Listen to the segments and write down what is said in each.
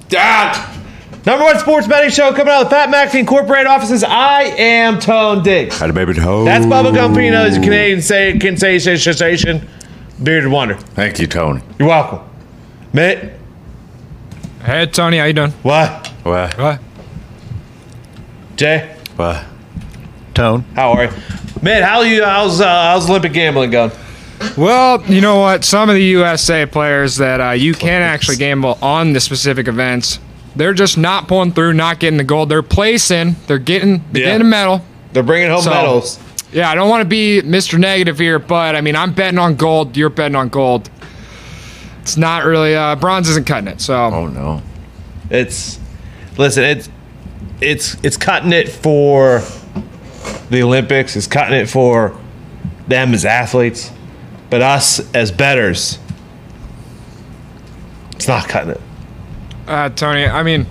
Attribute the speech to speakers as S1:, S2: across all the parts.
S1: Number one sports betting show coming out of the Pat McAfee Incorporated offices. I am Tone Diggs.
S2: Howdy, baby, Tone.
S1: That's Bubba Gumpino, the Canadian sensation, Bearded Wonder.
S2: Thank you, Tony.
S1: You're welcome. Mitt.
S3: Hey, Tony, how you doing?
S1: What?
S3: What?
S1: Jay.
S2: What?
S4: Tone.
S1: How are you? Mitt, how's Olympic gambling going?
S3: Well, you know what? Some of the USA players that you can actually gamble on the specific events, they're just not pulling through, not getting the gold. They're placing. They're getting a medal.
S1: They're bringing home medals.
S3: Yeah, I don't want to be Mr. Negative here, but I mean, I'm betting on gold. You're betting on gold. It's not really bronze isn't cutting it. So.
S2: Oh no.
S1: It's cutting it for the Olympics. It's cutting it for them as athletes, but us as bettors, it's not cutting it.
S3: Tony, I mean,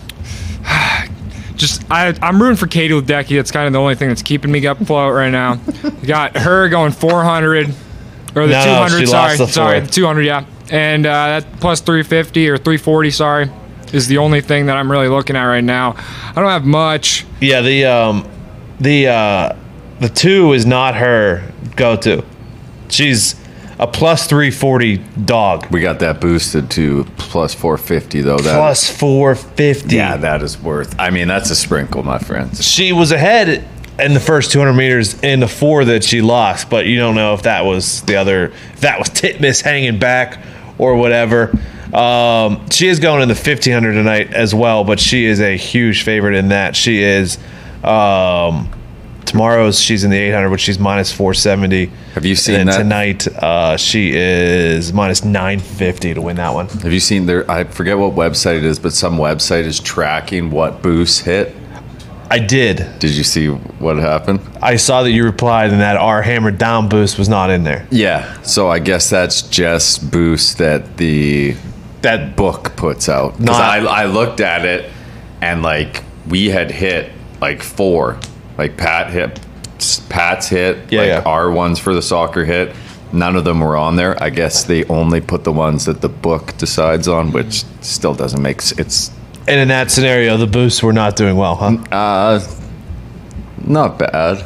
S3: I'm rooting for Katie Ledecky. That's kind of the only thing that's keeping me up afloat right now. You got her going 400 or the 200. Sorry, the 200. Yeah, and that plus 350 or 340. Sorry, is the only thing that I'm really looking at right now. I don't have much.
S1: Yeah, the 2 is not her go-to. She's a plus 340 dog.
S2: We got that boosted to plus 450, though.
S1: Plus 450.
S2: Yeah, that is worth. I mean, that's a sprinkle, my friends.
S1: She was ahead in the first 200 meters in the 4 that she lost, but you don't know if that was if that was Titmus hanging back or whatever. She is going in the 1500 tonight as well, but she is a huge favorite in that. She is. Tomorrow's she's in the 800, which she's minus 470.
S2: Have you seen that?
S1: Tonight, she is minus 950 to win that one.
S2: Have you seen I forget what website it is, but some website is tracking what boosts hit.
S1: I did.
S2: Did you see what happened?
S1: I saw that you replied and that our hammered down boost was not in there.
S2: Yeah. So I guess that's just boosts that that book puts out. Because I looked at it and like we had hit like 4. Like Pat's hit, our ones for the soccer hit. None of them were on there. I guess they only put the ones that the book decides on, which still doesn't make sense.
S1: And in that scenario, the boosts were not doing well, huh?
S2: Not bad.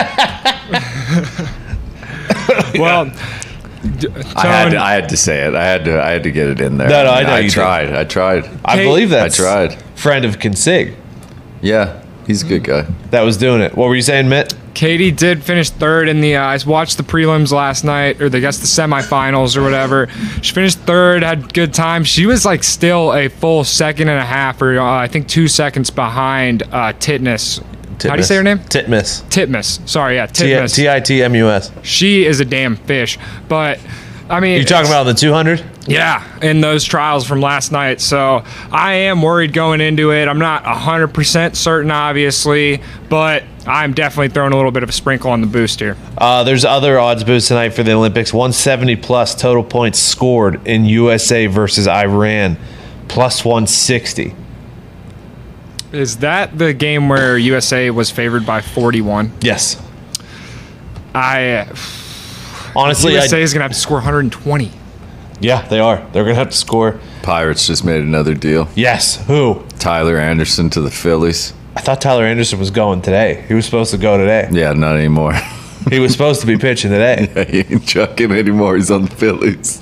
S3: Well,
S2: I had to say it. I had to get it in there.
S1: No, I know you
S2: tried. I tried.
S1: I believe that.
S2: I tried.
S1: Friend of Consig.
S2: Yeah. He's a good guy.
S1: That was doing it. What were you saying, Mitt?
S3: Katie did finish third in the. I watched the prelims last night, or I guess the semifinals or whatever. She finished third, had good time. She was like still a full second and a half, or I think 2 seconds behind Titmus. How do you say her name?
S1: Titmus.
S3: Titmus. Sorry, yeah, Titmus.
S1: Titmus.
S3: She is a damn fish, but. I mean,
S1: you talking about the 200?
S3: Yeah, in those trials from last night. So I am worried going into it. I'm not 100% certain, obviously, but I'm definitely throwing a little bit of a sprinkle on the boost here.
S1: There's other odds boosts tonight for the Olympics. 170 plus total points scored in USA versus Iran, plus 160.
S3: Is that the game where USA was favored by 41?
S1: Yes.
S3: Honestly, USA is going to have to score 120.
S1: Yeah, they are. They're going to have to score.
S2: Pirates just made another deal.
S1: Yes. Who?
S2: Tyler Anderson to the Phillies.
S1: I thought Tyler Anderson was going today. He was supposed to go today.
S2: Yeah, not anymore.
S1: He was supposed to be pitching today.
S2: Yeah, he ain't chucking anymore. He's on the Phillies.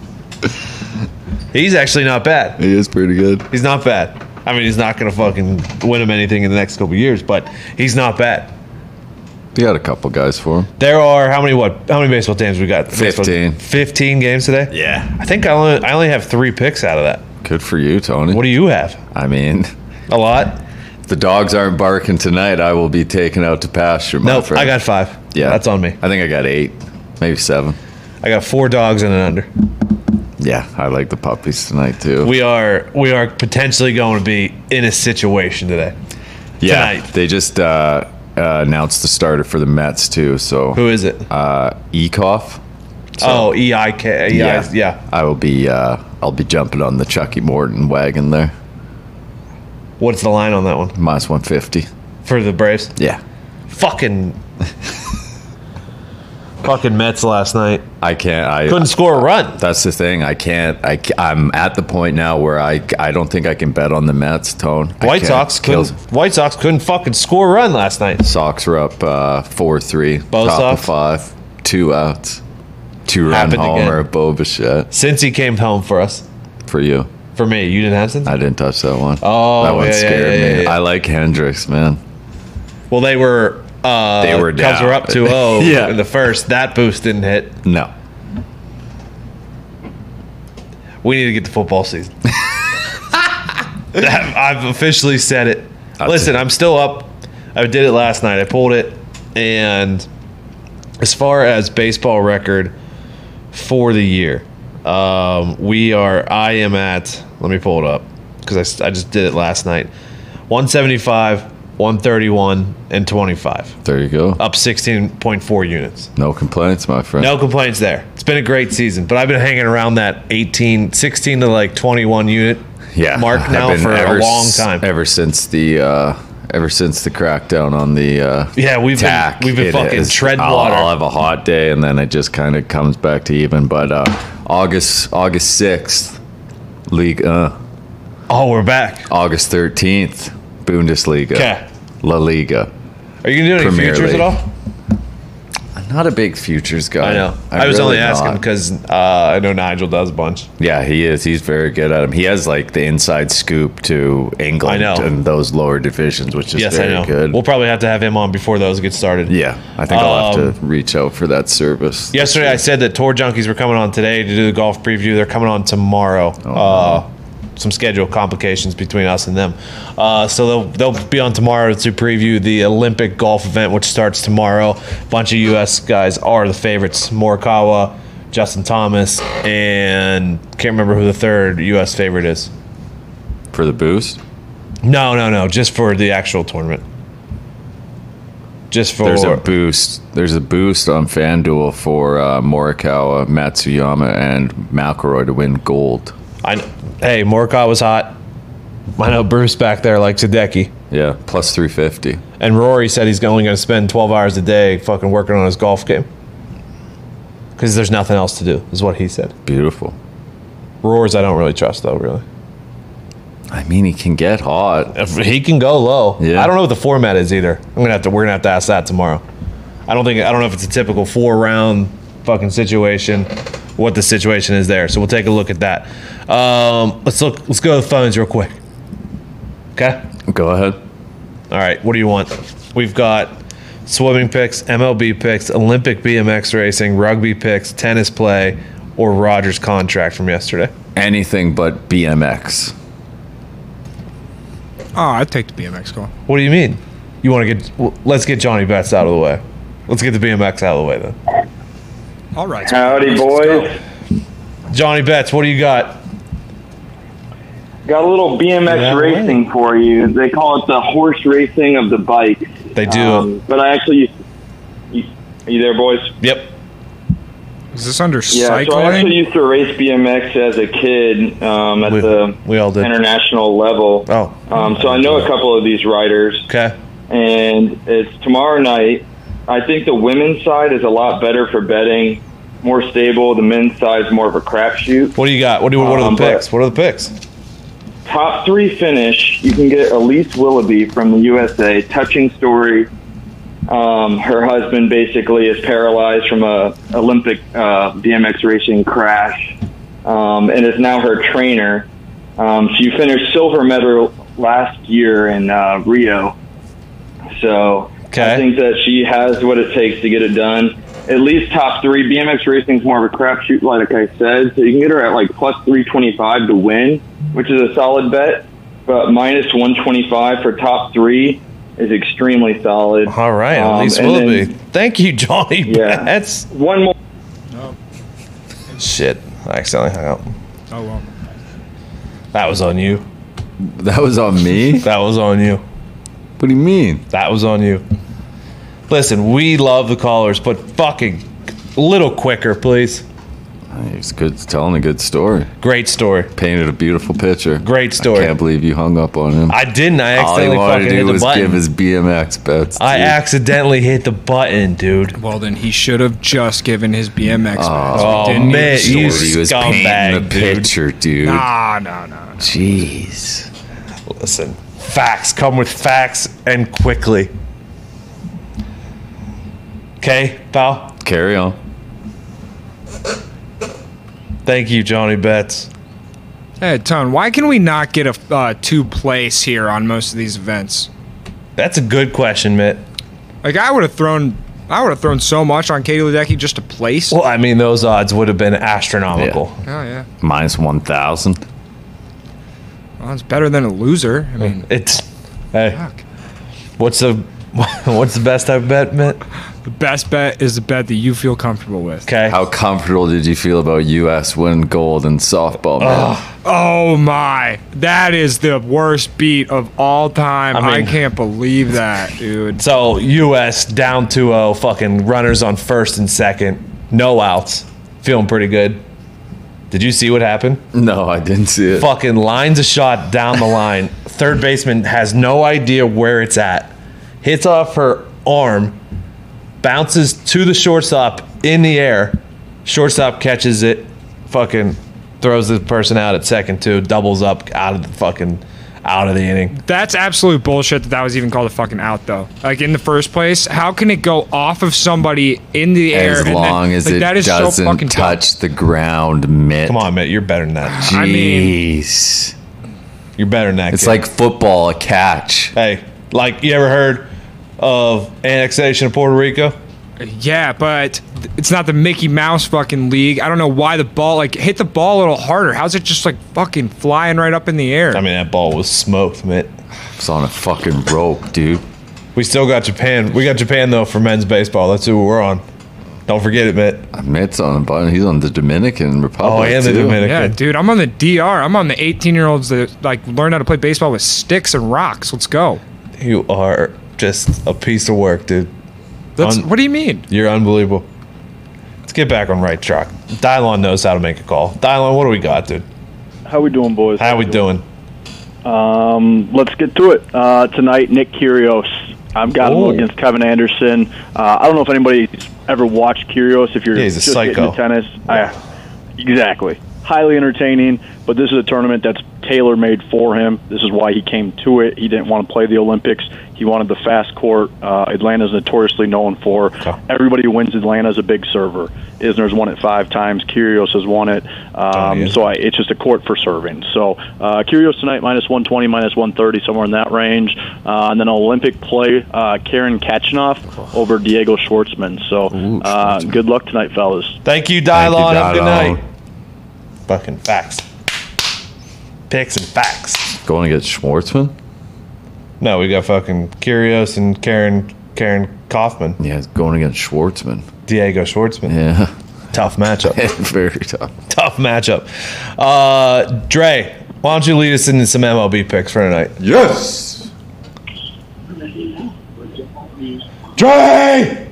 S1: He's actually not bad.
S2: He is pretty good.
S1: He's not bad. I mean, he's not going to fucking win him anything in the next couple of years, but he's not bad.
S2: You got a couple guys for him.
S1: There are how many baseball teams we got?
S2: 15.
S1: 15 games today?
S2: Yeah.
S1: I think I only have 3 picks out of that.
S2: Good for you, Tony.
S1: What do you have?
S2: I mean,
S1: a lot.
S2: If the dogs aren't barking tonight, I will be taken out to pasture.
S1: Nope, I got 5.
S2: Yeah.
S1: That's on me.
S2: I think I got 8, maybe 7.
S1: I got 4 dogs and an under.
S2: Yeah, I like the puppies tonight too.
S1: We are potentially going to be in a situation today.
S2: Yeah,
S1: tonight.
S2: They just announced the starter for the Mets too. So
S1: who is it?
S2: Eikoff.
S1: So, EIK. Yeah.
S2: I will be. I'll be jumping on the Chucky Morton wagon there.
S1: What's the line on that one?
S2: Minus 150
S1: for the Braves.
S2: Yeah.
S1: Fucking. Fucking Mets last night.
S2: I can't.
S1: Couldn't score a run.
S2: That's the thing. I can't. I'm at the point now where I don't think I can bet on the Mets. Tone.
S1: White Sox couldn't fucking score a run last night.
S2: Sox were up 4-3.
S1: Both
S2: top
S1: Sox?
S2: of 5, 2 outs, 2-run
S1: Happened
S2: homer.
S1: again.
S2: Bo Bichette
S1: Since he came home for us.
S2: for you.
S1: For me, you didn't have Cincy?
S2: I didn't touch that one.
S1: Oh,
S2: that one
S1: yeah,
S2: scared
S1: yeah,
S2: me.
S1: yeah.
S2: I like Hendricks, man.
S1: Well, they were
S2: Cubs
S1: Cubs were up 2-0
S2: Yeah.
S1: in the first. That boost didn't hit.
S2: No.
S1: We need to get to football season. I've officially said it. Listen, I'm still up. I did it last night. I pulled it. And as far as baseball record for the year, I am at, let me pull it up because I just did it last night. 175, 131, and 25.
S2: There you go.
S1: Up 16.4 units.
S2: No complaints, my friend.
S1: No complaints there. It's been a great season, but I've been hanging around that 16 to like 21 unit mark now for a long time.
S2: Ever since the crackdown on the
S1: we've
S2: tack,
S1: been fucking tread
S2: I'll
S1: water.
S2: have a hot day and then it just kind of comes back to even. But August 6th, League.
S1: Oh, we're back.
S2: August 13th, Bundesliga.
S1: Okay.
S2: La Liga.
S1: Are you gonna do any
S2: Premier
S1: futures
S2: League.
S1: at all?
S2: I'm not a big futures guy.
S1: I know. I was
S2: really
S1: only asking
S2: not.
S1: because I know Nigel does a bunch.
S2: Yeah, he is. He's very good at them. He has like the inside scoop to England
S1: I know.
S2: and those lower divisions, which is
S1: Yes, I
S2: very
S1: know.
S2: good.
S1: We'll probably have to have him on before those get started.
S2: Yeah, I think I'll have to reach out for that service.
S1: Yesterday, I said that Tour Junkies were coming on today to do the golf preview. They're coming on tomorrow. Some schedule complications between us and them. So they'll be on tomorrow to preview the Olympic golf event, which starts tomorrow. A bunch of U.S. guys are the favorites. Morikawa, Justin Thomas, and can't remember who the third U.S. favorite is.
S2: For the boost?
S1: No. Just for the actual tournament. Just for
S2: There's a boost. There's a boost on FanDuel for Morikawa, Matsuyama, and McIlroy to win gold.
S1: Hey, Morikawa was hot. I know Bruce back there likes Hideki.
S2: Yeah, plus 350.
S1: And Rory said he's only going to spend 12 hours a day fucking working on his golf game. Because there's nothing else to do, is what he said.
S2: Beautiful.
S1: Roars I don't really trust, though, really.
S2: I mean, he can get hot.
S1: If he can go low.
S2: Yeah.
S1: I don't know what the format is either. We're gonna have to ask that tomorrow. I don't know if it's a typical 4-round fucking situation, what the situation is there. So we'll take a look at that. Let's go to the phones real quick. Okay?
S2: Go ahead.
S1: All right, what do you want? We've got swimming picks, MLB picks, Olympic BMX racing, rugby picks, tennis play, or Rogers' contract from yesterday.
S2: Anything but BMX.
S3: Oh, I'd take the BMX call.
S1: What do you mean? You want to get? Let's get Johnny Betts out of the way. Let's get the BMX out of the way then.
S3: All right.
S4: Howdy, boys.
S1: Johnny Betts, what do you got?
S4: Got a little BMX
S1: Yeah,
S4: racing for you. They call it the horse racing of the bike.
S1: They do.
S4: But I actually are you there, boys?
S1: Yep.
S3: Is this under
S4: Yeah,
S3: cycling?
S4: so I actually used to race BMX as a kid at
S1: We all did.
S4: international level.
S1: Oh.
S4: So I know a couple of these riders.
S1: Okay.
S4: And it's tomorrow night. I think the women's side is a lot better for betting, more stable. The men's side is more of a crapshoot.
S1: What do you got? What are the
S4: but-
S1: picks? What are the picks?
S4: Top 3 finish, you can get Elise Willoughby from the USA. Touching story. Her husband basically is paralyzed from a Olympic BMX racing crash, and is now her trainer. She finished silver medal last year in Rio. So
S1: Okay.
S4: I think that she has what it takes to get it done. At least top 3. BMX racing is more of a crapshoot, like I said. So you can get her at like plus 325 to win, which is a solid bet. But minus 125 for top 3 is extremely solid.
S1: All right. Elise
S4: and
S1: Willoughby.
S4: then-
S1: Thank you, Johnny
S4: Yeah.
S1: Betts.
S4: One more.
S1: Shit. I accidentally hung up.
S3: Oh, well.
S1: That was on you.
S2: That was on me?
S1: That was on you.
S2: What do you mean?
S1: That was on you. Listen, we love the callers, but fucking a little quicker, please.
S2: He's good, telling a good story.
S1: Great story.
S2: Painted a beautiful picture.
S1: Great story.
S2: I can't believe you hung up on him.
S1: I didn't. I
S2: All he
S1: accidentally
S2: wanted
S1: fucking
S2: to
S1: hit
S2: do
S1: the
S2: was
S1: button.
S2: give his BMX bets.
S1: I
S2: dude.
S1: accidentally hit the button, dude.
S3: Well, then he should have just given his BMX bets.
S1: Oh,
S3: Didn't
S1: man,
S3: need
S1: you
S3: story.
S2: He was
S1: scumbag,
S2: painting the
S1: dude.
S2: picture, dude.
S3: No.
S2: Jeez.
S1: Listen, facts come with facts and quickly. Okay, pal?
S2: Carry on.
S1: Thank you, Johnny Betts.
S3: Hey, Tone, why can we not get a two place here on most of these events?
S1: That's a good question, Mitt.
S3: Like, I would have thrown so much on Katie Ledecky just to place.
S1: Well, I mean, those odds would have been astronomical.
S3: Oh, yeah.
S2: Minus 1,000.
S3: Well, it's better than a loser. I mean,
S1: It's hey,
S3: fuck.
S1: what's the best I've bet, Mitt?
S3: The best bet is the bet that you feel comfortable with.
S1: Okay.
S2: How comfortable did you feel about U.S. winning gold in softball, man?
S3: Oh my, that is the worst beat of all time.
S1: I
S3: I
S1: mean-
S3: can't believe that, dude.
S1: So U.S. down 2-0, fucking runners on first and second, no outs, feeling pretty good. Did you see what happened?
S2: No, I didn't see it.
S1: Fucking lines a shot down the line. Third baseman has no idea where it's at. Hits off her arm, bounces to the shortstop in the air. Shortstop catches it, fucking throws the person out at second too, doubles up out of the inning.
S3: That's absolute bullshit that was even called a fucking out, though. Like, in the first place, how can it go off of somebody in the air?
S2: As
S3: and
S2: long
S3: then,
S2: as
S3: like,
S2: it
S3: that is so
S2: doesn't
S3: fucking dumb.
S2: touch the ground, Mitt.
S1: Come on, Mitt, you're better than that.
S3: I mean-
S2: Jeez.
S1: You're better than that.
S2: It's
S1: kid.
S2: like football, a catch.
S1: Hey, like you ever heard of annexation of Puerto Rico?
S3: Yeah, but it's not the Mickey Mouse fucking league. I don't know why the ball, like, hit the ball a little harder. How's it just, like, fucking flying right up in the air?
S1: I mean, that ball was smoked, Mitt.
S2: It's on a fucking rope, dude.
S1: We still got Japan. We got Japan, though, for men's baseball. That's who we're on. Don't forget it, Mitt.
S2: Mitt's on a button. He's on the Dominican Republic.
S1: Oh, and the
S2: too.
S1: Dominican.
S3: Yeah, dude, I'm on the DR. I'm on the 18-year-olds that, like, learn how to play baseball with sticks and rocks. Let's go.
S1: You are just a piece of work, dude.
S3: What do you mean?
S1: You're unbelievable. Let's get back on right track. Dylon knows how to make a call. Dylon, what do we got, dude?
S5: How we doing, boys?
S1: How we doing?
S5: Let's get to it. Tonight, Nick Kyrgios. I've got him against Kevin Anderson. I don't know if anybody's ever watched Kyrgios. If you're
S1: he's a
S5: just
S1: psycho.
S5: getting into tennis, exactly. Highly entertaining, but this is a tournament that's tailor-made for him. This is why he came to it. He didn't want to play the Olympics. He wanted the fast court. Atlanta's notoriously known for. Everybody who wins Atlanta is a big server. Isner's won it 5 times. Kyrgios has won it. It's just a court for serving. So Kyrgios tonight, minus 120, minus 130, somewhere in that range. And then Olympic play, Karen Khachanov over Diego Schwartzman. So good luck tonight, fellas.
S1: Thank you, Dylon. Have a good night. Fucking facts. Picks and facts.
S2: Going against Schwartzman?
S1: No, we got fucking Kyrgios and Karen Kaufman.
S2: Yeah, it's going against Schwartzman.
S1: Diego Schwartzman.
S2: Yeah.
S1: Tough matchup.
S2: Very tough.
S1: Tough matchup. Dre, why don't you lead us into some MLB picks for tonight?
S2: Yes!
S1: Dre!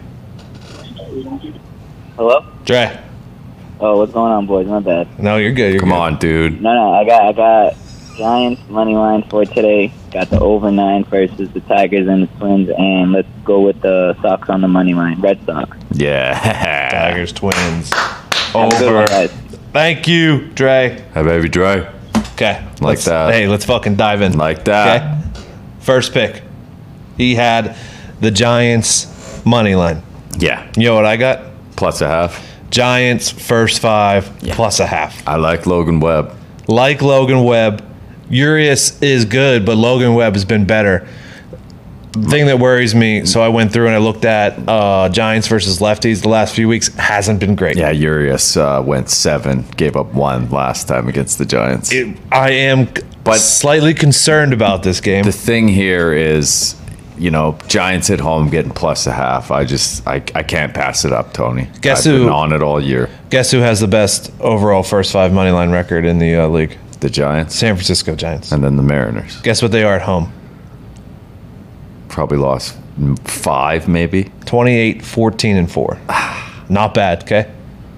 S6: Hello?
S1: Dre.
S6: Oh, what's going on, boys? My bad.
S1: No, you're good.
S2: Come on, dude.
S6: No, I got Giants money line for today. Got the over 9 versus the Tigers and the Twins, and let's go with the Sox on the money line. Red Sox.
S2: Yeah.
S1: Tigers, Twins.
S6: Have a good one,
S1: Over.
S6: guys.
S1: Thank you, Dre.
S2: Hey, baby, Dre.
S1: Okay.
S2: Like that.
S1: Hey, let's fucking dive in.
S2: Like that.
S1: Okay. First pick. He had the Giants money line.
S2: Yeah.
S1: You know what I got?
S2: Plus a half.
S1: Giants first 5 plus a half.
S2: I like Logan Webb.
S1: Like Logan Webb. Urias is good, but Logan Webb has been better. The thing that worries me, so I went through and I looked at Giants versus lefties the last few weeks, hasn't been great.
S2: Yeah, Urias went 7, gave up 1 last time against the Giants.
S1: I am slightly concerned about this game.
S2: The thing here is, Giants at home getting plus a half. I can't pass it up, Tony.
S1: Guess
S2: I've
S1: who-
S2: been on it all year.
S1: Guess who has the best overall first 5 money line record in the league?
S2: The Giants.
S1: San Francisco Giants.
S2: And then the Mariners.
S1: Guess what they are at home?
S2: Probably lost 5, maybe.
S1: 28, 14, and 4. Not bad, okay?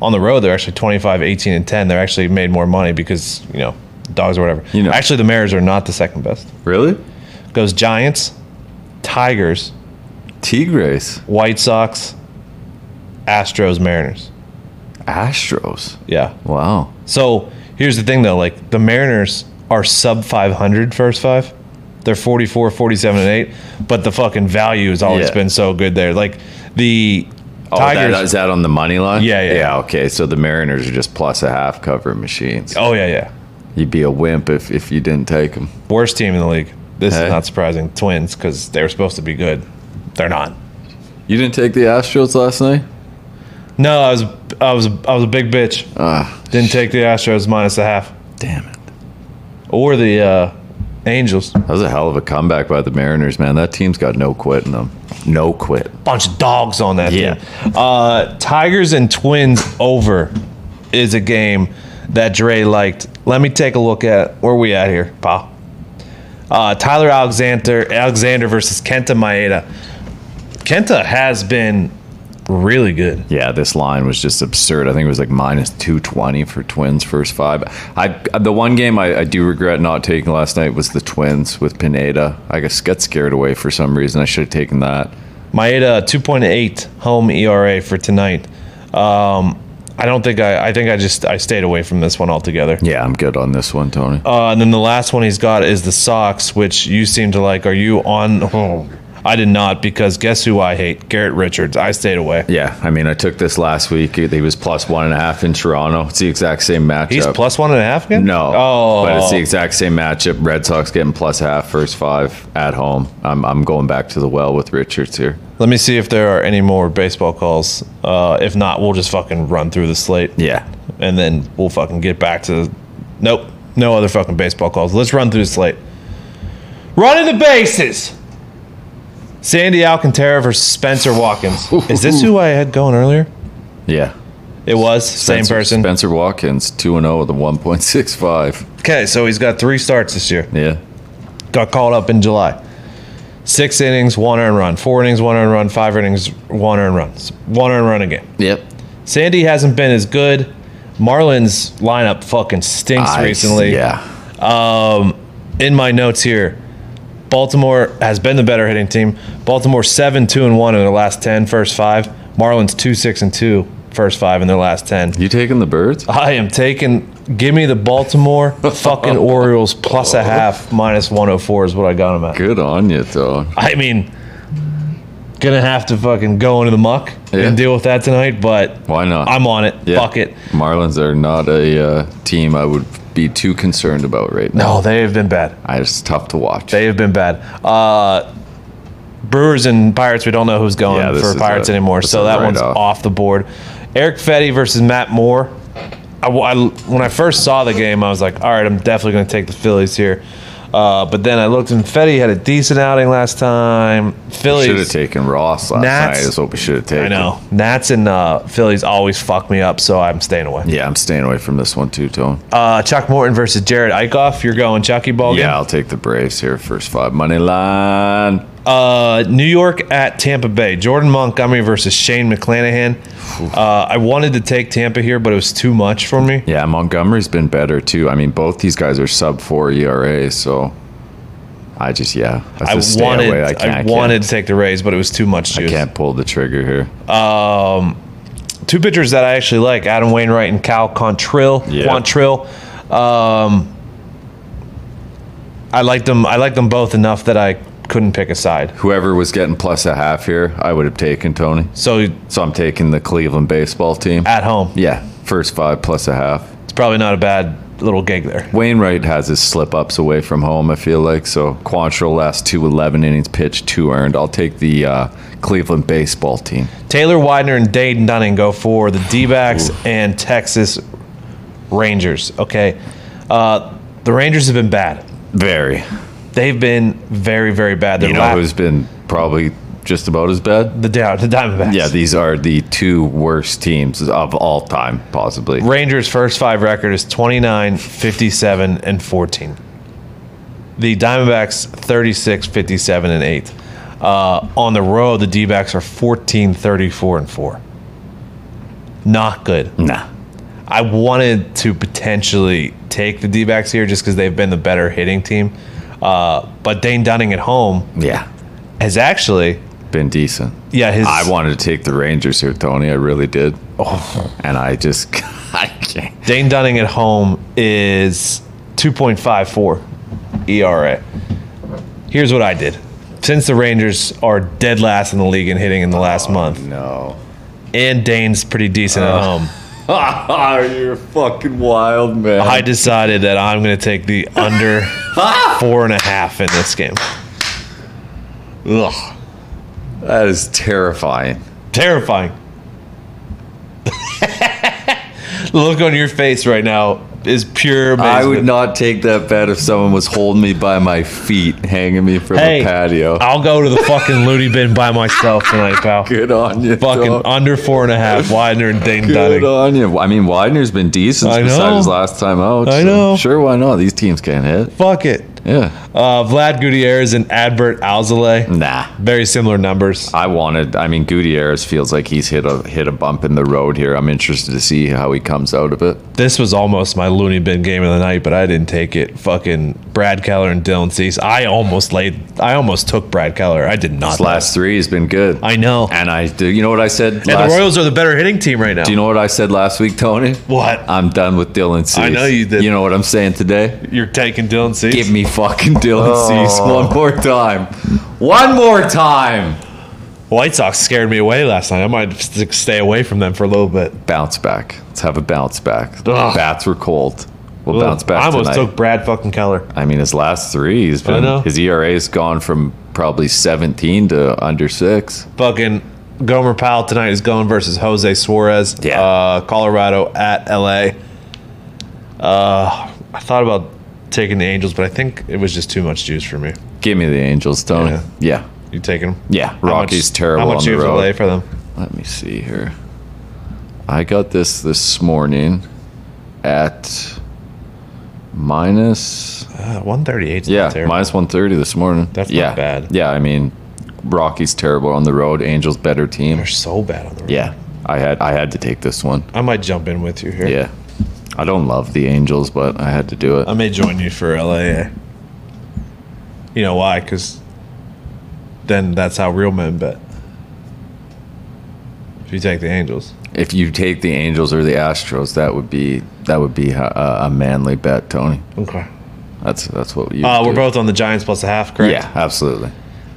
S1: On the road, they're actually 25, 18, and 10. They're actually made more money because, dogs or whatever. Actually, the Mariners are not the second best.
S2: Really?
S1: Goes Giants, Tigers,
S2: Tigres,
S1: White Sox, Astros, Mariners.
S2: Astros?
S1: Yeah.
S2: Wow.
S1: So here's the thing, though. Like, the Mariners are sub 500 first five. They're 44, 47, and 8. But the fucking value has always been so good there. Like, the Tigers.
S2: Is that on the money line?
S1: Yeah.
S2: Yeah, okay. So the Mariners are just +0.5 covering machines.
S1: Oh, yeah.
S2: You'd be a wimp if you didn't take them.
S1: Worst team in the league. This is not surprising. Twins, because they were supposed to be good. They're not.
S2: You didn't take the Astros last night?
S1: No, I was a big bitch. Didn't take the Astros -0.5.
S2: Damn it.
S1: Or the Angels.
S2: That was a hell of a comeback by the Mariners, man. That team's got no quit in them. No quit.
S1: Bunch of dogs on that team. Tigers and Twins over is a game that Dre liked. Let me take a look at where we at here, pal. Tyler Alexander versus Kenta Maeda. Kenta has been really good.
S2: Yeah, this line was just absurd. I think it was like -220 for Twins first five. The one game I do regret not taking last night was the Twins with Pineda. I guess got scared away for some reason. I should have taken that.
S1: Maeda 2.8 home ERA for tonight. I think I stayed away from this one altogether.
S2: Yeah, I'm good on this one, Tony.
S1: And then the last one he's got is the Sox, which you seem to like. Are you on? Oh, I did not, because guess who I hate? Garrett Richards. I stayed away.
S2: Yeah, I mean, I took this last week. He was +1.5 in Toronto. It's the exact same matchup.
S1: He's +1.5 again?
S2: No.
S1: Oh.
S2: But it's the exact same matchup. Red Sox getting +0.5 first five at home. I'm going back to the well with Richards here.
S1: Let me see if there are any more baseball calls. If not, we'll just fucking run through the slate.
S2: Yeah.
S1: And then we'll fucking get back to... Nope. No other fucking baseball calls. Let's run through the slate. Running the bases! Sandy Alcantara versus Spencer Watkins. Is this who I had going earlier?
S2: Yeah.
S1: It was? Same person?
S2: Spencer Watkins, 2-0 with a 1.65.
S1: Okay, so he's got 3 starts this year.
S2: Yeah.
S1: Got called up in July. 6 innings, 1 earned run. 4 innings, 1 earned run. 5 innings, 1 earned run. 1 earned run again.
S2: Yep.
S1: Sandy hasn't been as good. Marlins lineup fucking stinks recently.
S2: Yeah.
S1: In my notes here, Baltimore has been the better hitting team. Baltimore 7-2-1 in their last 10 first 5. Marlins 2-6-2 first 5 in their last 10.
S2: You taking the Birds?
S1: I am taking. Give me the Baltimore fucking Orioles +0.5 -104 is what I got them at.
S2: Good on you, though.
S1: I mean, gonna have to fucking go into the muck and deal with that tonight, but
S2: why not?
S1: I'm on it.
S2: Yeah.
S1: Fuck it.
S2: Marlins are not a team I would be too concerned about right now.
S1: No, they have been bad.
S2: It's tough to watch.
S1: They have been bad. Brewers and Pirates, we don't know who's going for Pirates anymore, so that one's off the board. Eric Fetty versus Matt Moore. When I first saw the game, I was like, all right, I'm definitely going to take the Phillies here. But then I looked, and Fetty had a decent outing last time. Phillies
S2: should have taken Ross last night. Is what we should have taken.
S1: I know. Nats and Phillies always fuck me up, so I'm staying away.
S2: Yeah, I'm staying away from this one too, Tone.
S1: Chuck Morton versus Jared Eichhoff. You're going Chucky ball game?
S2: Yeah, I'll take the Braves here. First 5 money line.
S1: New York at Tampa Bay. Jordan Montgomery versus Shane McClanahan. I wanted to take Tampa here, but it was too much for me.
S2: Yeah, Montgomery's been better too. I mean, both these guys are sub-4 ERA, so I
S1: wanted to take the Rays, but it was too much juice.
S2: I can't pull the trigger here.
S1: 2 pitchers that I actually like: Adam Wainwright and Cal Quantrill. I like them both enough that I couldn't pick a side.
S2: Whoever was getting +0.5 here, I would have taken Tony. So I'm taking the Cleveland baseball team
S1: at home.
S2: Yeah, first 5 +0.5.
S1: It's probably not a bad little gig there.
S2: Wainwright has his slip-ups away from home, I feel like. So Quantrill last 2 11 innings pitched, 2 earned. I'll take the Cleveland baseball team.
S1: Taylor Widener and Dayton Dunning go for the D-backs and Texas Rangers. Okay. The Rangers have been bad.
S2: Very.
S1: They've been very, very bad.
S2: You know who's been probably just about as bad?
S1: The Diamondbacks.
S2: Yeah, these are the 2 worst teams of all time, possibly.
S1: Rangers' first 5 record is 29, 57, and 14. The Diamondbacks 36, 57, and 8. On the road, the D-backs are 14, 34, and 4. Not good.
S2: Nah.
S1: I wanted to potentially take the D-backs here just because they've been the better hitting team. But Dane Dunning at home has actually
S2: been decent.
S1: Yeah,
S2: I wanted to take the Rangers here, Tony. I really did. And I can't.
S1: Dane Dunning at home is 2.54 ERA. Here's what I did. Since the Rangers are dead last in the league in hitting in the last month.
S2: No.
S1: And Dane's pretty decent at home.
S2: You're fucking wild, man.
S1: I decided that I'm going to take the under 4.5 in this game. Ugh.
S2: That is terrifying.
S1: Terrifying. The look on your face right now is pure amazement.
S2: I would not take that bet if someone was holding me by my feet, hanging me from a patio.
S1: I'll go to the fucking loony bin by myself tonight, pal.
S2: Good on you.
S1: Fucking dog. Under 4.5, Widener and Dane Dunning.
S2: Good on you. I mean, Widener's been decent besides his last time out.
S1: I know.
S2: Sure, why not? These teams can't hit.
S1: Fuck it.
S2: Yeah.
S1: Vlad Gutierrez and Adbert Alzolay.
S2: Nah.
S1: Very similar numbers.
S2: Gutierrez feels like he's hit a bump in the road here. I'm interested to see how he comes out of it.
S1: This was almost my loony bin game of the night, but I didn't take it. Fucking Brad Keller and Dylan Cease. I almost took Brad Keller. I did not.
S2: His last three has been good.
S1: I know.
S2: And you know what I said?
S1: And the Royals are the better hitting team right now.
S2: Do you know what I said last week, Tony?
S1: What?
S2: I'm done with Dylan Cease.
S1: I know you did.
S2: You know what I'm saying today?
S1: You're taking Dylan Cease?
S2: Give me fucking Dylan Cease one more time. One more time.
S1: White Sox scared me away last night. I might stay away from them for a little bit.
S2: Bounce back. Let's have a bounce back.
S1: Ugh.
S2: Bats were cold. We'll bounce back
S1: I almost
S2: tonight.
S1: took Brad fucking Keller.
S2: I mean, his last three, his ERA's gone from probably 17 to under 6.
S1: Fucking Gomer Powell tonight is going versus Jose Suarez.
S2: Yeah.
S1: Colorado at LA. I thought about taking the Angels, but I think it was just too much juice for me.
S2: Give me the Angels, Tony. Yeah.
S1: You taking them?
S2: Yeah. Rocky's terrible on the road.
S1: How much you lay for them?
S2: Let me see here. I got this morning at minus
S1: 138.
S2: Yeah, minus 130 this morning.
S1: That's not bad.
S2: Yeah, I mean, Rocky's terrible on the road. Angels better team.
S1: They're so bad on the road.
S2: Yeah, I had to take this one.
S1: I might jump in with you here.
S2: Yeah, I don't love the Angels, but I had to do it.
S1: I may join you for LA. You know why? Because then that's how real men bet. If you take the Angels.
S2: If you take the Angels or the Astros, that would be a manly bet, Tony.
S1: Okay.
S2: That's what you.
S1: We're both on the Giants plus a half, correct?
S2: Yeah, absolutely.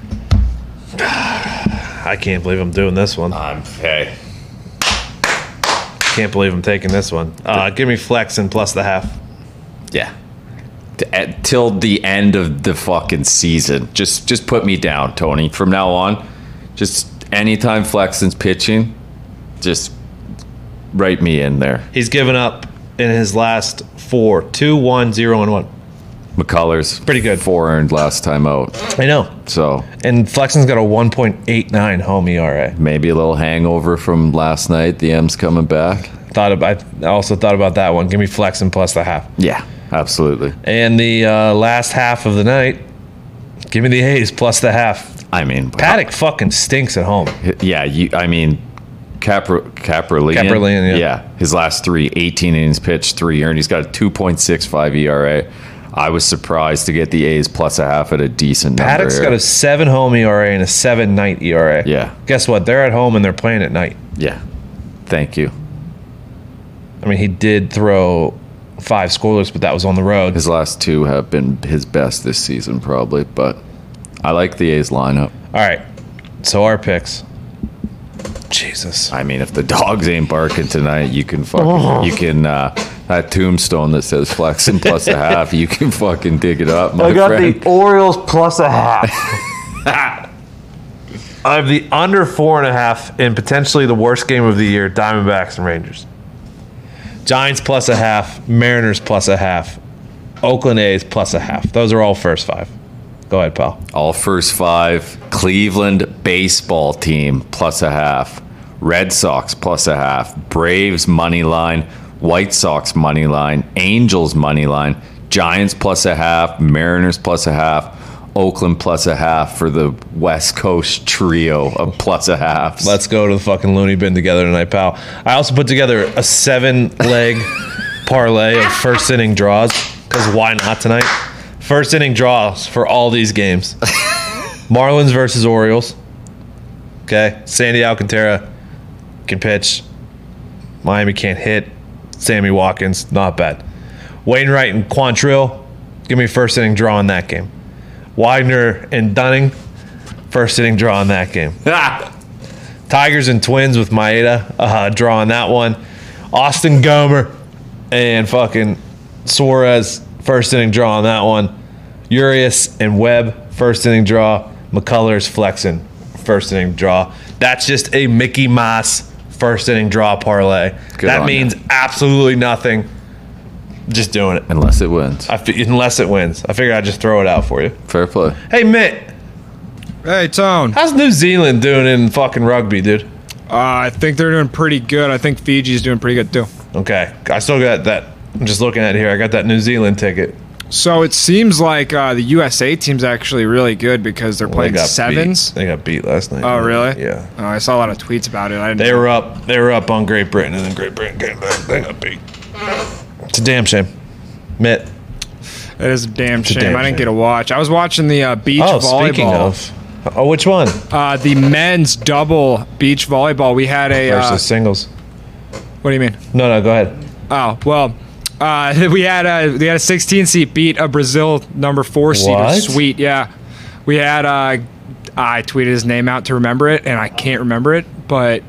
S1: I can't believe I'm doing this one.
S2: Hey.
S1: Can't believe I'm taking this one. Give me Flexen plus the half.
S2: Yeah. Till the end of the fucking season. Just put me down, Tony. From now on, just anytime Flexen's pitching, just write me in there.
S1: He's given up in his last 4, 2, 1, 0, and 1.
S2: McCullers.
S1: Pretty good.
S2: 4 earned last time out.
S1: I know.
S2: So.
S1: And Flexen's got a 1.89 home ERA.
S2: Maybe a little hangover from last night. The M's coming back.
S1: I also thought about that one. Give me Flexen plus the half.
S2: Yeah, absolutely.
S1: And the last half of the night, give me the A's plus the half.
S2: I mean.
S1: Paddock fucking stinks at home.
S2: Yeah, Kapralian, yeah. His last 3, 18 innings pitched, 3 earned. He's got a 2.65 ERA. I was surprised to get the A's plus a half at a decent number.
S1: Paddock's got a 7 home ERA and a 7 night ERA.
S2: Yeah.
S1: Guess what? They're at home and they're playing at night.
S2: Yeah. Thank you.
S1: I mean, he did throw 5 scoreless, but that was on the road.
S2: His last 2 have been his best this season, probably, but I like the A's lineup.
S1: All right. So our picks. Jesus.
S2: I mean, if the dogs ain't barking tonight, you can that tombstone that says Flexen plus a half, you can fucking dig it up, my friend.
S1: The Orioles plus a half. I have the under 4.5 in potentially the worst game of the year, Diamondbacks and Rangers. Giants plus a half, Mariners plus a half, Oakland A's plus a half. Those are all first 5. Go ahead, pal.
S2: All first 5. Cleveland baseball team plus a half. Red Sox plus a half. Braves money line. White Sox money line. Angels money line. Giants plus a half. Mariners plus a half. Oakland plus a half for the West Coast trio of plus a halves.
S1: Let's go to the fucking loony bin together tonight, pal. I also put together a 7-leg parlay of first inning draws, because why not tonight? First inning draws for all these games. Marlins versus Orioles. Okay. Sandy Alcantara can pitch. Miami can't hit. Sammy Watkins, not bad. Wainwright and Quantrill, give me first inning draw in that game. Widener and Dunning, first inning draw in that game. Tigers and Twins with Maeda, draw in that one. Austin Gomer and fucking Suarez, first inning draw on that one. Urias and Webb, first inning draw. McCullers, Flexen, first inning draw. That's just a Mickey Mouse first inning draw parlay. That means absolutely nothing. Just doing it.
S2: Unless it wins.
S1: Unless it wins. I figured I'd just throw it out for you.
S2: Fair play.
S1: Hey, Mitt.
S3: Hey, Tone.
S1: How's New Zealand doing in fucking rugby, dude?
S3: I think they're doing pretty good. I think Fiji's doing pretty good, too.
S1: Okay. I still got that. I'm just looking at it here. I got that New Zealand ticket.
S3: So it seems like the USA team's actually really good because they're playing sevens.
S1: They got beat last night.
S3: Oh, really?
S1: Yeah.
S3: Oh, I saw a lot of tweets about it.
S1: They were up on Great Britain, and then Great Britain came back. They got beat. It's a damn shame. Mitt.
S3: It is a damn shame. I didn't get to watch. I was watching the beach volleyball.
S1: Speaking of. Which one?
S3: The men's double beach volleyball. We had a
S1: versus singles.
S3: What do you mean?
S1: No, go ahead.
S3: Oh, well, we had a 16 seed beat a Brazil number 4 seed. Sweet, yeah. We had I tweeted his name out to remember it, and I can't remember it, but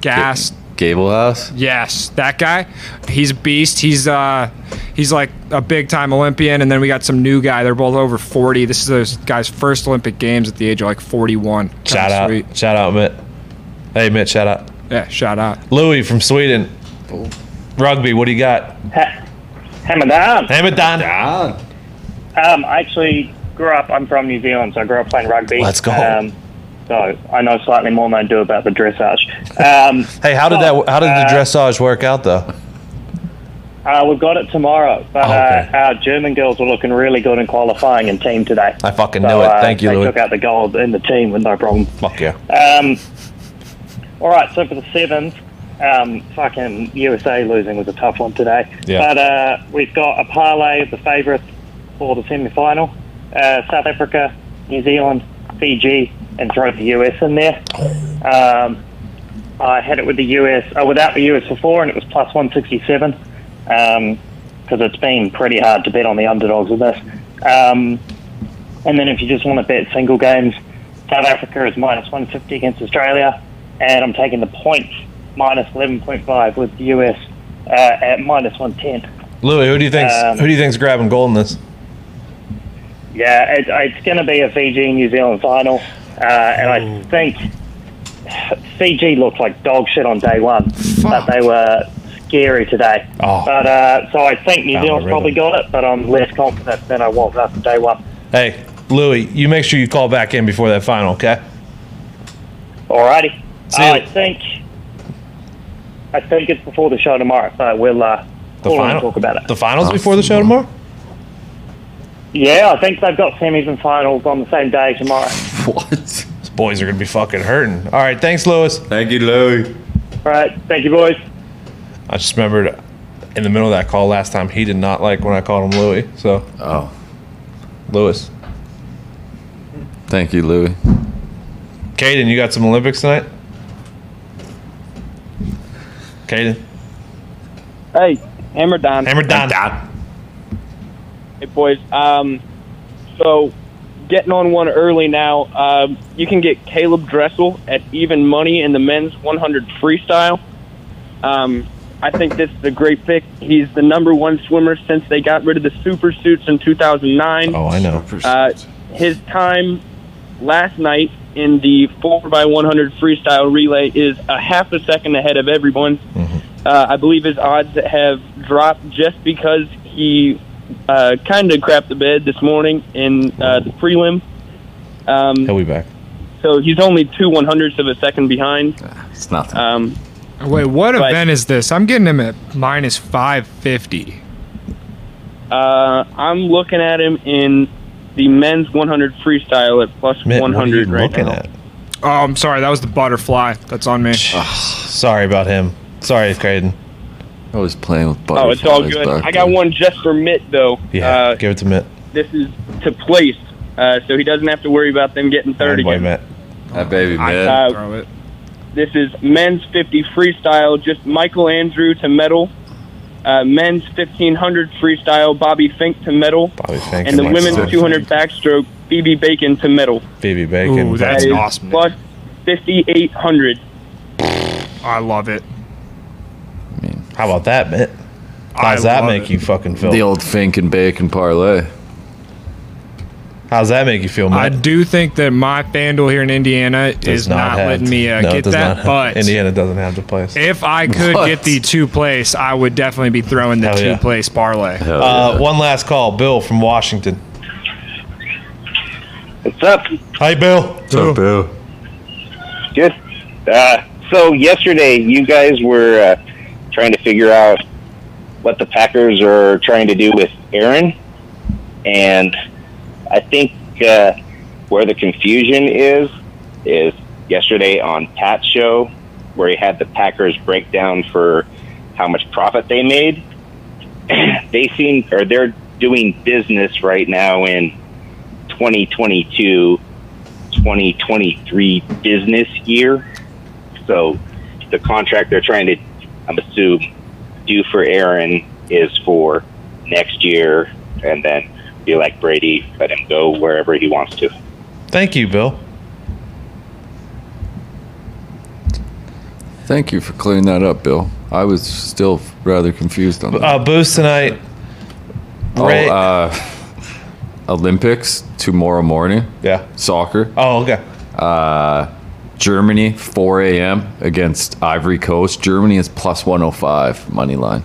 S2: Gablehouse?
S3: Yes, that guy. He's a beast. He's like a big time Olympian, and then we got some new guy. They're both over 40. This is those guys' first Olympic Games at the age of like 41.
S1: Shout out, Mitt. Hey, Mitt, shout out.
S3: Yeah, shout out.
S1: Louis from Sweden. Rugby, what do you got? Hamadan.
S7: I actually grew up. I'm from New Zealand, so I grew up playing rugby.
S1: Let's go.
S7: So I know slightly more than I do about the dressage.
S1: Hey, how did the dressage work out though?
S7: We've got it tomorrow, but our German girls were looking really good in qualifying and team today.
S1: I fucking knew it. Thank you, Louis.
S7: They took out the gold in the team with no problem.
S1: Fuck yeah.
S7: All right, so for the sevens, fucking USA losing was a tough one today.
S1: Yeah.
S7: But we've got a parlay of the favourites for the semi-final. South Africa, New Zealand, Fiji, and throw the US in there. I had it with the US, without the US before, and it was plus 167, because it's been pretty hard to bet on the underdogs with this. And then if you just want to bet single games, South Africa is minus 150 against Australia, and I'm taking the points minus 11.5 with the US at minus 110.
S1: Louis, who do you think's grabbing gold in this?
S7: Yeah, it's going to be a Fiji-New Zealand final. And I think Fiji looked like dog shit on day one, but they were scary today. But so I think New Zealand's probably got it, but I'm less confident than I was after day one.
S1: Hey, Louis, you make sure you call back in before that final, okay?
S7: Alrighty. I think it's before the show tomorrow, so we'll talk about it.
S1: The finals before the show tomorrow?
S7: Yeah, I think they've got semis and finals on the same day tomorrow.
S2: What?
S1: These boys are going to be fucking hurting. All right, thanks, Louis.
S2: Thank you, Louis.
S7: All right, thank you, boys.
S1: I just remembered in the middle of that call last time, he did not like when I called him Louis. So, Louis.
S2: Thank you, Louis.
S1: Caden, you got some Olympics tonight? Caden?
S8: Hey, Hammer Don. Hey, boys. So, getting on one early now. You can get Caleb Dressel at even money in the men's 100 freestyle. I think this is a great pick. He's the #1 swimmer since they got rid of the super suits in 2009.
S1: Oh, I know.
S8: His time last night in the 4x100 freestyle relay is a half a second ahead of everyone. Mm-hmm. I believe his odds have dropped just because he kind of crapped the bed this morning in the prelim.
S1: He'll be back.
S8: So he's only 2/100ths of a second behind.
S2: It's nothing.
S3: Wait, what event is this? I'm getting him at minus 550.
S8: I'm looking at him in the men's 100 freestyle at plus
S1: Mitt,
S8: 100
S1: what are you
S8: right
S1: looking
S8: now.
S1: at?
S3: Oh, I'm sorry. That was the butterfly. That's on me.
S1: Sorry about him. Sorry, Creighton.
S2: I was playing with butterflies.
S8: Oh, it's all good. I got one just for Mitt, though.
S1: Yeah, give it to Mitt.
S8: This is to place, so he doesn't have to worry about them getting third
S1: Boy,
S8: again.
S1: Mitt.
S2: That baby Mitt.
S3: Throw it.
S8: This is men's 50 freestyle, just Michael Andrew to medal. Men's 1500 freestyle, Bobby Fink to medal.
S1: Bobby Fink
S8: And the
S1: and
S8: women's
S1: Mike
S8: 200 backstroke, Phoebe Bacon to medal.
S1: Phoebe Bacon.
S3: Ooh, that's
S8: That is
S3: awesome.
S8: plus 5,800.
S3: I love it.
S1: How about that, Mitt? How's that make you fucking feel?
S2: The old Fink and Bacon parlay.
S1: How's that make you feel,
S3: I
S1: Mitt?
S3: do think that my FanDuel here in Indiana is not letting me get that, but
S1: Indiana doesn't have the place.
S3: if I could
S2: What?
S3: get the 2-place, I would definitely be throwing the
S1: Hell yeah.
S3: 2-place parlay.
S1: One last call. Bill from Washington.
S9: What's up?
S1: Hi, Bill.
S2: What's up, Bill?
S9: Good. So yesterday, you guys were trying to figure out what the Packers are trying to do with Aaron, and I think where the confusion is yesterday on Pat's show, where he had the Packers breakdown for how much profit they made. They're doing business right now in 2022, 2023 business year. So the contract they're trying to, I'm assuming, do for Aaron is for next year, and then be like Brady, let him go wherever he wants to.
S1: Thank you, Bill.
S2: Thank you for clearing that up, Bill. I was still rather confused on that.
S1: Boost tonight. Ray-
S2: Olympics tomorrow morning.
S1: Yeah.
S2: Soccer.
S1: Oh, okay.
S2: Germany, 4 a.m. against Ivory Coast. Germany is plus 105 money line.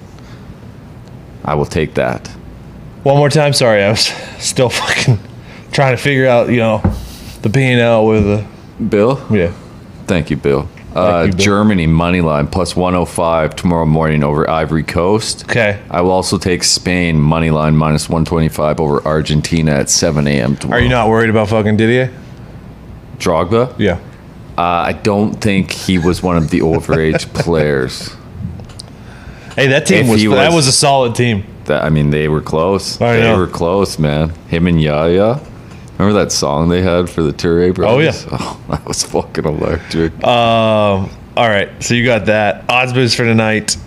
S2: I will take that.
S1: One more time. Sorry, I was still fucking trying to figure out, the P&L with the...
S2: Bill?
S1: Yeah.
S2: Thank you, Bill.
S1: Thank you, Bill.
S2: Germany money line plus 105 tomorrow morning over Ivory Coast.
S1: Okay.
S2: I will also take Spain money line minus 125 over Argentina at 7 a.m. tomorrow.
S1: Are you not worried about fucking Didier?
S2: Drogba?
S1: Yeah.
S2: I don't think he was one of the overage players.
S1: Hey, that team
S2: If
S1: was a solid team.
S2: They were close.
S1: I
S2: They
S1: know.
S2: were close, man. Him and Yaya. Remember that song they had for the Touré brothers?
S1: Oh, yeah.
S2: Oh, that was fucking electric.
S1: All right, so you got that. Odds boost for tonight.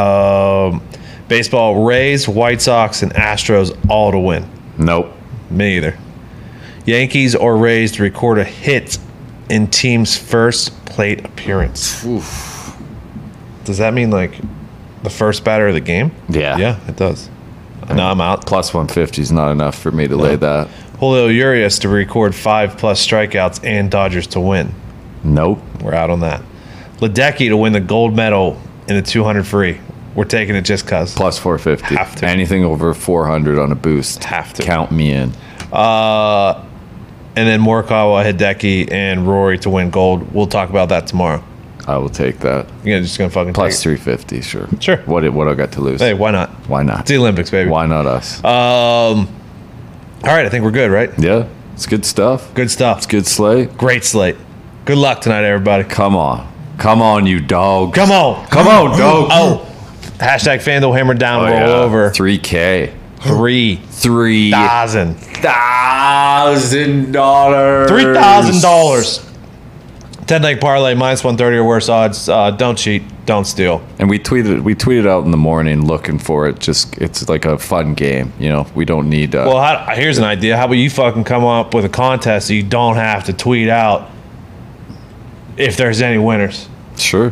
S1: Baseball, Rays, White Sox, and Astros all to win.
S2: Nope.
S1: Me either. Yankees or Rays to record a hit in team's first plate appearance.
S2: Oof.
S1: Does that mean like the first batter of the game?
S2: Yeah.
S1: Yeah, it does. No, I'm out.
S2: Plus 150 is not enough for me to lay that.
S1: Julio Urias to record 5+ strikeouts and Dodgers to win.
S2: Nope.
S1: We're out on that. Ledecky to win the gold medal in the 200 free. We're taking it just because.
S2: Plus 450.
S1: Have to.
S2: Anything over 400 on a boost.
S1: Have to.
S2: Count me in.
S1: And then Morikawa, Hideki, and Rory to win gold. We'll talk about that tomorrow.
S2: I will take that.
S1: You're just going to fucking
S2: Plus
S1: take it.
S2: 350, sure.
S1: Sure.
S2: What I got to lose?
S1: Hey, why not?
S2: Why not?
S1: It's the Olympics, baby.
S2: Why not us?
S1: All right, I think we're good, right?
S2: Yeah. It's good stuff.
S1: Good stuff.
S2: It's good slate.
S1: Great slate. Good luck tonight, everybody.
S2: Come on. Come on, you dogs.
S1: Come on.
S2: Come on, dogs.
S1: Oh. Hashtag FanDuel hammer down, roll
S2: yeah.
S1: over.
S2: 3K.
S1: $3,000.
S2: $3,000.
S1: $3,000. 10-leg parlay, minus 130 or worse odds. Don't cheat. Don't steal.
S2: And we tweeted out in the morning looking for it. It's like a fun game. We don't need.
S1: Well, here's an idea. How about you fucking come up with a contest so you don't have to tweet out if there's any winners?
S2: Sure.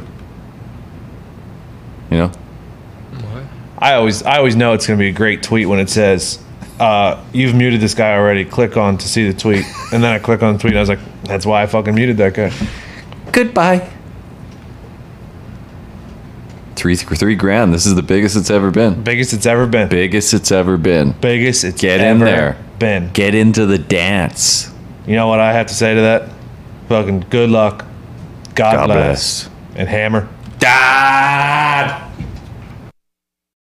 S1: I always know it's going to be a great tweet when it says, you've muted this guy already. Click on to see the tweet. And then I click on the tweet and I was like, that's why I fucking muted that guy.
S2: Goodbye. $3,000. This is the biggest it's ever been.
S1: Biggest it's ever been.
S2: Biggest it's ever been.
S1: Biggest it's
S2: Get
S1: ever
S2: in there.
S1: been.
S2: Get into the dance.
S1: You know what I have to say to that? Fucking good luck. God bless. And hammer.
S2: Dad.